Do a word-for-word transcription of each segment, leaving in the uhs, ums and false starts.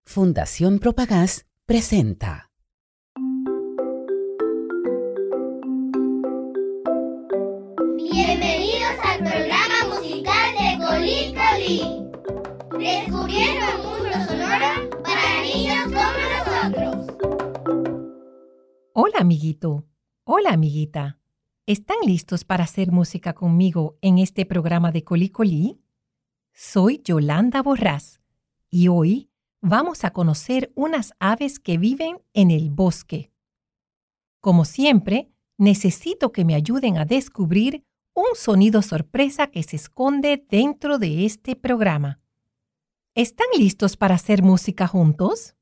Fundación Propagás presenta. Bienvenidos al programa musical de Colí Colí. Descubriendo un mundo sonoro para niños como nosotros. Hola, amiguito. Hola, amiguita. ¿Están listos para hacer música conmigo en este programa de Colí Colí? Soy Yolanda Borrás y hoy vamos a conocer unas aves que viven en el bosque. Como siempre, necesito que me ayuden a descubrir un sonido sorpresa que se esconde dentro de este programa. ¿Están listos para hacer música juntos?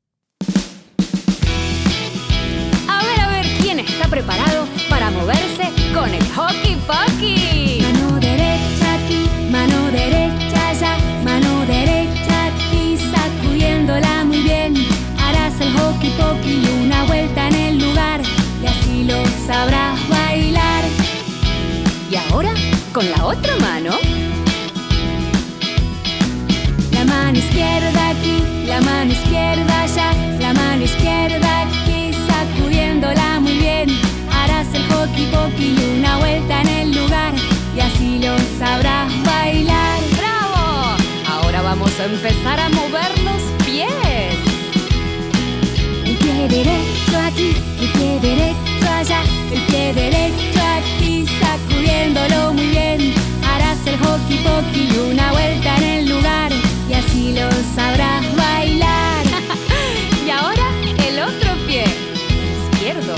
A ver, a ver, ¿quién está preparado para moverse con el Hockey Pocky? Mano derecha aquí, mano derecha allá, mano derecha aquí, sacudiéndola muy bien. Harás el Hockey Pocky y una vuelta en el lugar, y así lo sabrás bailar. Y ahora, con la otra mano. La mano izquierda aquí, la mano izquierda allá, la mano izquierda aquí, sacudiéndola muy bien. Harás el Hockey Pocky y una vuelta en el lugar, y así lo sabrás bailar. ¡Bravo! Ahora vamos a empezar a mover los pies. El pie derecho aquí, el pie derecho allá, el pie derecho aquí, sacudiéndolo muy bien. Harás el Hockey Pocky y una vuelta en el lugar, y así lo sabrás bailar. Y ahora el otro pie izquierdo.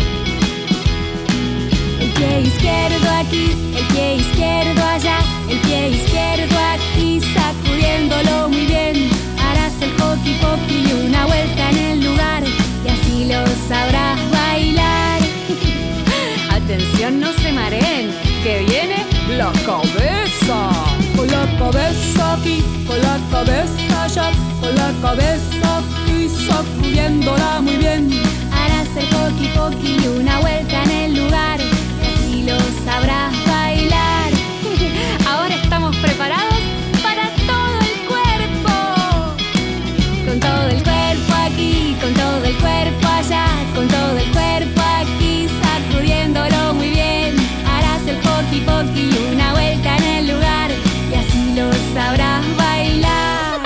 El pie izquierdo aquí, el pie izquierdo allá, el pie izquierdo aquí, sacudiéndolo muy bien. Harás el Hockey Pocky y una vuelta en el lugar, y así lo sabrás bailar. Atención, no se mareen, que viene la cabeza. Con la cabeza aquí, con la cabeza allá, con la cabeza aquí, sacudiéndola muy bien. Harás el Hockey Pocky y una vuelta en el lugar, y así lo sabrás bailar. Ahora estamos preparados para todo el cuerpo. Con todo el cuerpo aquí, con todo el cuerpo allá, con todo el cuerpo aquí, sacudiéndolo muy bien. Harás el Hockey Pocky y una vuelta en el lugar, y así lo sabrás bailar.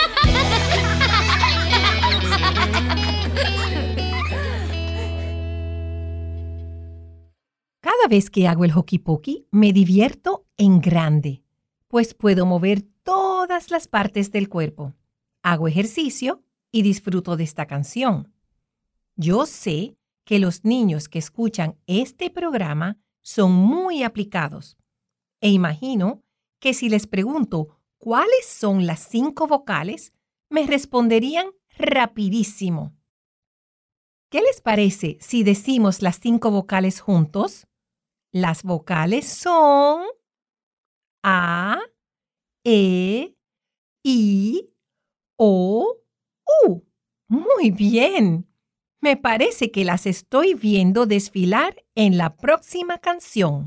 Cada vez que hago el Hockey Pocky, me divierto en grande, pues puedo mover todas las partes del cuerpo. Hago ejercicio y disfruto de esta canción. Yo sé que los niños que escuchan este programa son muy aplicados e imagino que si les pregunto cuáles son las cinco vocales, me responderían rapidísimo. ¿Qué les parece si decimos las cinco vocales juntos? Las vocales son A, E, I, O, U. Muy bien. Me parece que las estoy viendo desfilar en la próxima canción.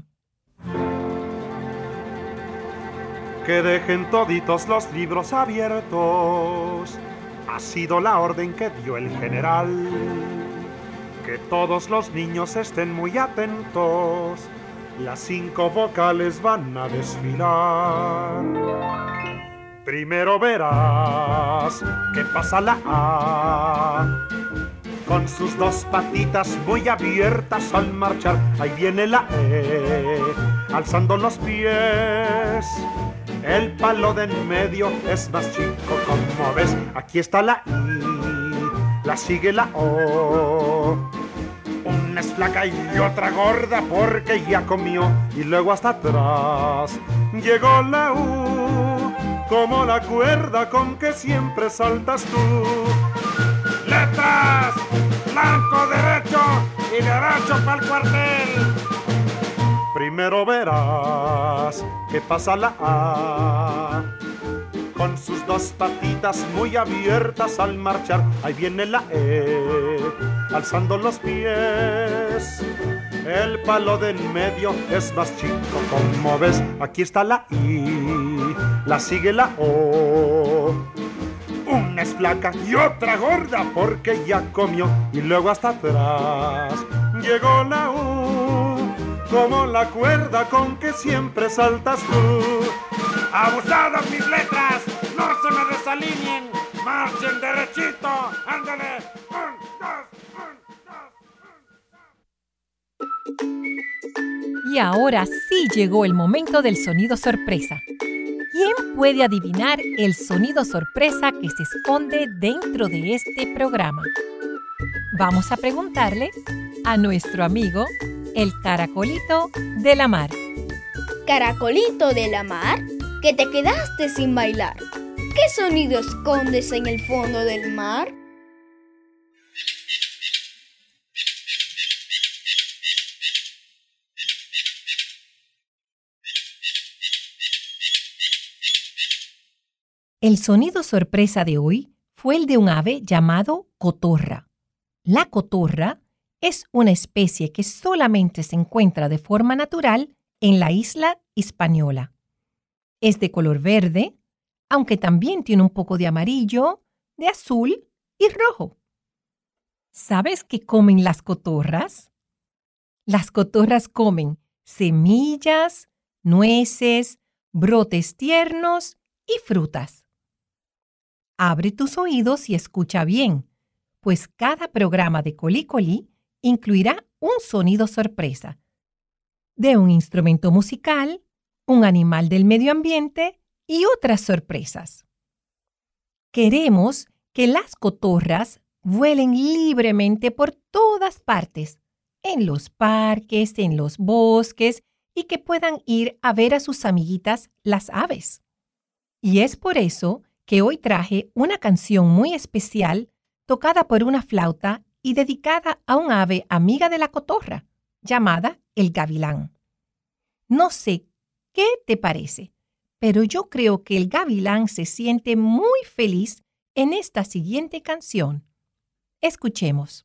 Que dejen toditos los libros abiertos. Ha sido la orden que dio el general. Que todos los niños estén muy atentos. Las cinco vocales van a desfilar. Primero verás que pasa la A, con sus dos patitas muy abiertas al marchar. Ahí viene la E, alzando los pies. El palo de en medio es más chico, como ves. Aquí está la I, la sigue la O. Una es flaca y otra gorda porque ya comió. Y luego hasta atrás llegó la U, como la cuerda con que siempre saltas tú. Letras, blanco, derecho y derecho pa'l cuartel. Primero verás que pasa la A, con sus dos patitas muy abiertas al marchar. Ahí viene la E, alzando los pies. El palo de en medio es más chico, como ves. Aquí está la I, la sigue la O. Una es flaca y otra gorda porque ya comió. Y luego hasta atrás llegó la U, como la cuerda con que siempre saltas tú. ¡Abusadas mis letras! ¡No se me desalineen! ¡Marchen derechito! ¡Ándale! ¡Un, dos, un, dos, un! Y ahora sí llegó el momento del sonido sorpresa. ¿Quién puede adivinar el sonido sorpresa que se esconde dentro de este programa? Vamos a preguntarle a nuestro amigo, el caracolito de la mar. Caracolito de la mar, que te quedaste sin bailar. ¿Qué sonido escondes en el fondo del mar? El sonido sorpresa de hoy fue el de un ave llamado cotorra. La cotorra es una especie que solamente se encuentra de forma natural en la isla Hispaniola. Es de color verde, aunque también tiene un poco de amarillo, de azul y rojo. ¿Sabes qué comen las cotorras? Las cotorras comen semillas, nueces, brotes tiernos y frutas. Abre tus oídos y escucha bien, pues cada programa de Colí Colí incluirá un sonido sorpresa de un instrumento musical, un animal del medio ambiente y otras sorpresas. Queremos que las cotorras vuelen libremente por todas partes, en los parques, en los bosques, y que puedan ir a ver a sus amiguitas las aves. Y es por eso que hoy traje una canción muy especial tocada por una flauta y dedicada a un ave amiga de la cotorra, llamada el gavilán. No sé qué te parece, pero yo creo que el gavilán se siente muy feliz en esta siguiente canción. Escuchemos.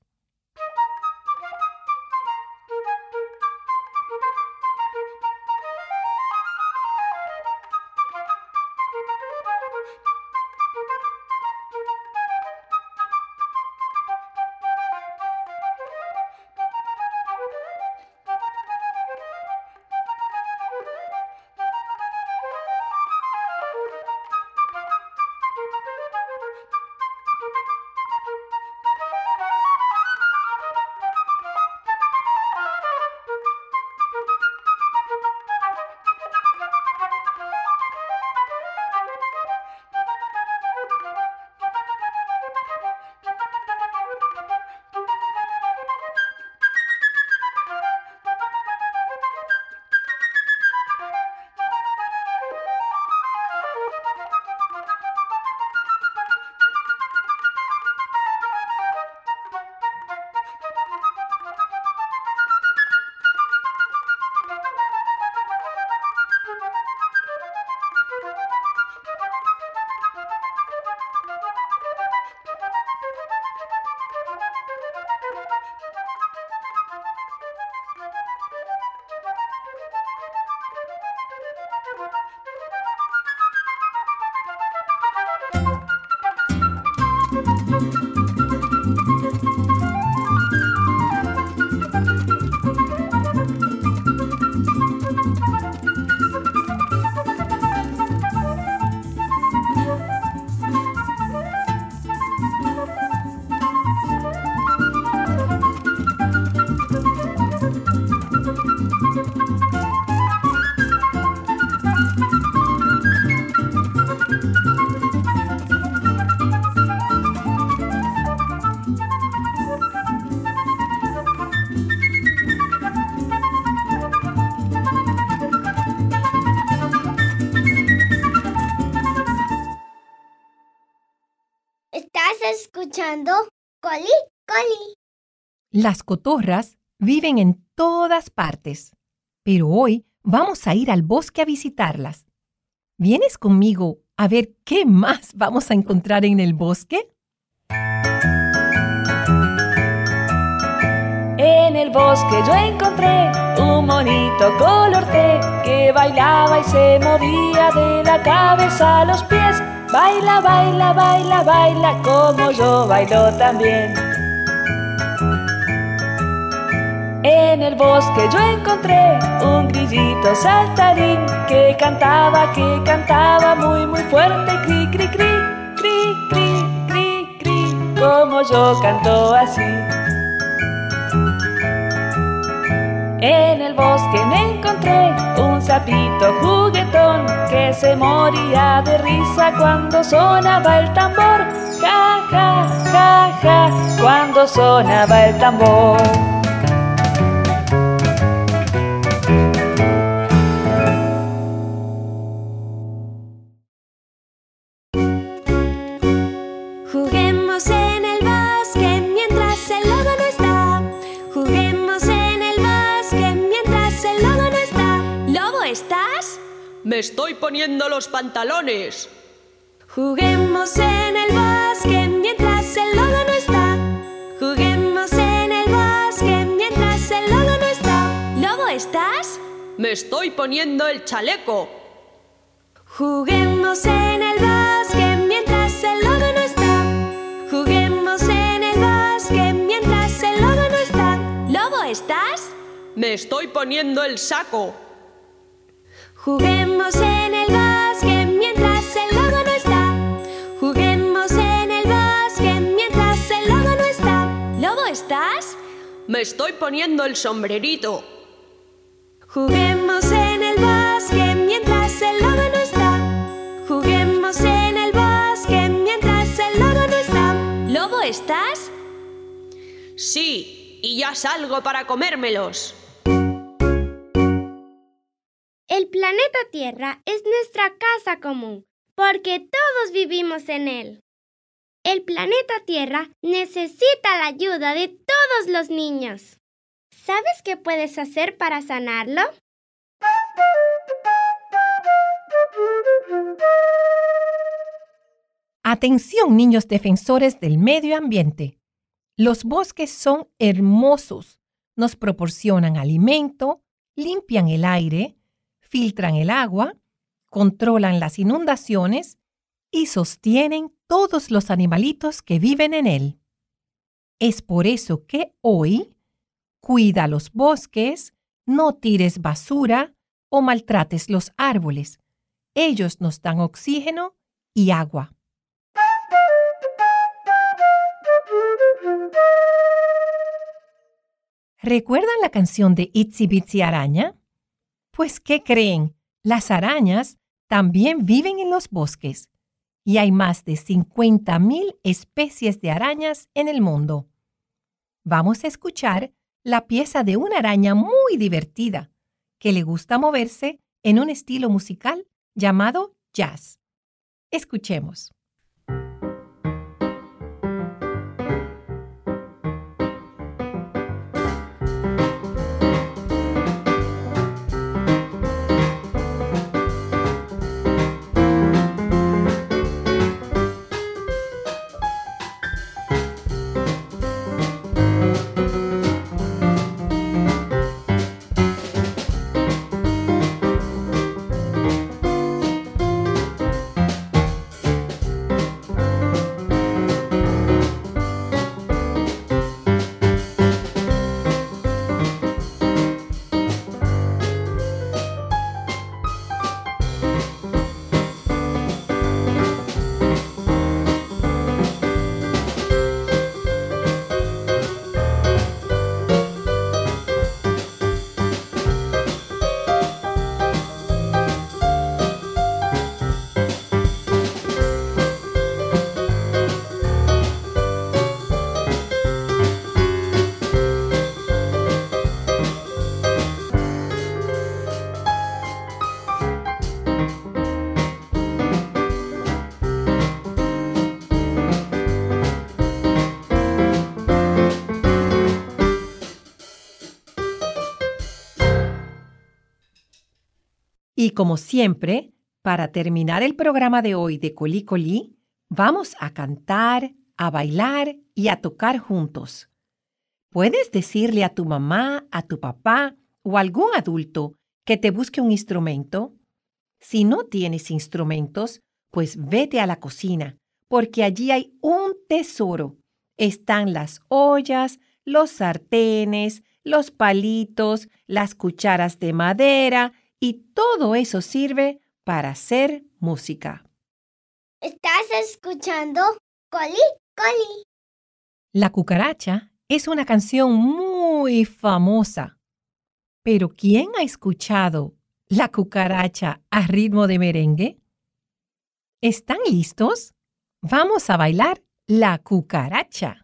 escuchando Colí Colí. Las cotorras viven en todas partes, pero hoy vamos a ir al bosque a visitarlas. ¿Vienes conmigo a ver qué más vamos a encontrar en el bosque? En el bosque yo encontré un monito color té que bailaba y se movía de la cabeza a los pies. Baila, baila, baila, baila como yo bailo también. En el bosque yo encontré un grillito saltarín que cantaba, que cantaba muy muy fuerte, cri, cri, cri, cri, cri, cri, cri, como yo canto así. En el bosque me encontré un sapito juguetón que se moría de risa cuando sonaba el tambor. Ja, ja, ja, ja, cuando sonaba el tambor. Juguemos en el bosque mientras el lobo no está. Juguemos en el bosque mientras el lobo no está. ¿Lobo estás? Me estoy poniendo los pantalones. Juguemos en el bosque mientras el lobo no está. Juguemos en el bosque mientras el lobo no está. ¿Lobo estás? Me estoy poniendo el chaleco. Juguemos en el bosque mientras el lobo no está. Juguemos en el bosque mientras el lobo no está. ¿Lobo estás? Me estoy poniendo el saco. Juguemos en el bosque mientras el lobo no está. Juguemos en el bosque mientras el lobo no está. ¿Lobo estás? Me estoy poniendo el sombrerito. Juguemos en el bosque mientras el lobo no está. Juguemos en el bosque mientras el lobo no está. ¿Lobo estás? Sí, y ya salgo para comérmelos. El planeta Tierra es nuestra casa común, porque todos vivimos en él. El planeta Tierra necesita la ayuda de todos los niños. ¿Sabes qué puedes hacer para sanarlo? Atención, niños defensores del medio ambiente. Los bosques son hermosos. Nos proporcionan alimento, limpian el aire, filtran el agua, controlan las inundaciones y sostienen todos los animalitos que viven en él. Es por eso que hoy cuida los bosques, no tires basura o maltrates los árboles. Ellos nos dan oxígeno y agua. ¿Recuerdan la canción de Itsy Bitsy Araña? Pues, ¿qué creen? Las arañas también viven en los bosques y hay más de cincuenta mil especies de arañas en el mundo. Vamos a escuchar la pieza de una araña muy divertida que le gusta moverse en un estilo musical llamado jazz. Escuchemos. Y como siempre, para terminar el programa de hoy de Colí Colí, vamos a cantar, a bailar y a tocar juntos. Puedes decirle a tu mamá, a tu papá o a algún adulto que te busque un instrumento. Si no tienes instrumentos, Pues vete a la cocina, porque allí hay un tesoro. Están las ollas, los sartenes, los palitos, las cucharas de madera y todo eso sirve para hacer música. ¿Estás escuchando? Coli, Coli. La cucaracha es una canción muy famosa. Pero ¿quién ha escuchado la cucaracha a ritmo de merengue? ¿Están listos? Vamos a bailar la cucaracha.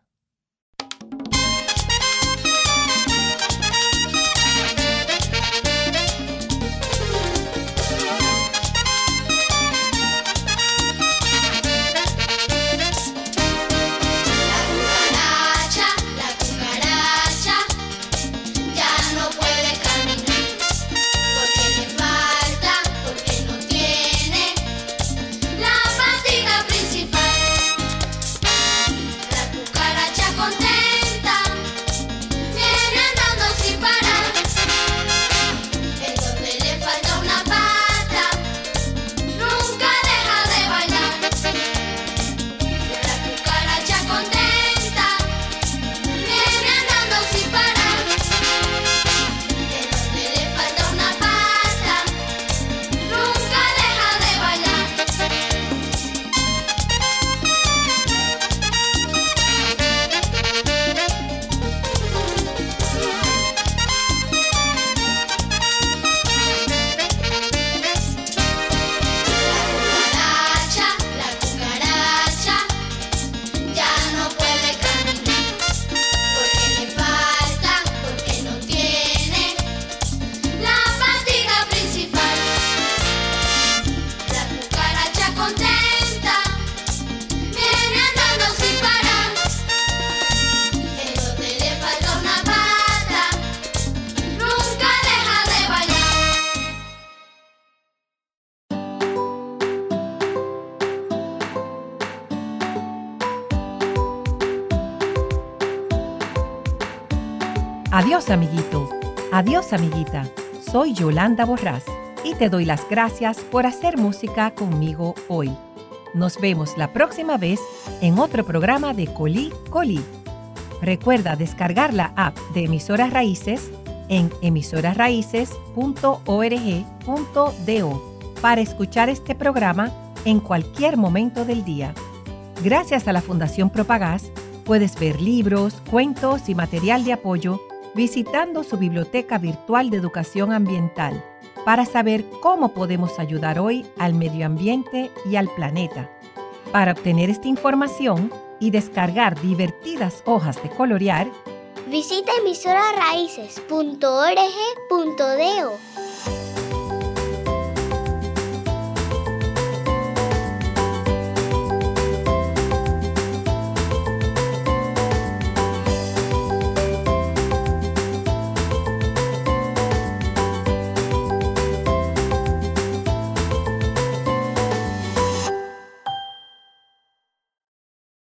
Adiós, amiguito. Adiós, amiguita. Soy Yolanda Borrás y te doy las gracias por hacer música conmigo hoy. Nos vemos la próxima vez en otro programa de Colí Colí. Recuerda descargar la app de Emisoras Raíces en emisoras raíces punto org punto do para escuchar este programa en cualquier momento del día. Gracias a la Fundación Propagás, puedes ver libros, cuentos y material de apoyo visitando su biblioteca virtual de educación ambiental para saber cómo podemos ayudar hoy al medio ambiente y al planeta. Para obtener esta información y descargar divertidas hojas de colorear, visita emisoras raíces punto org punto do.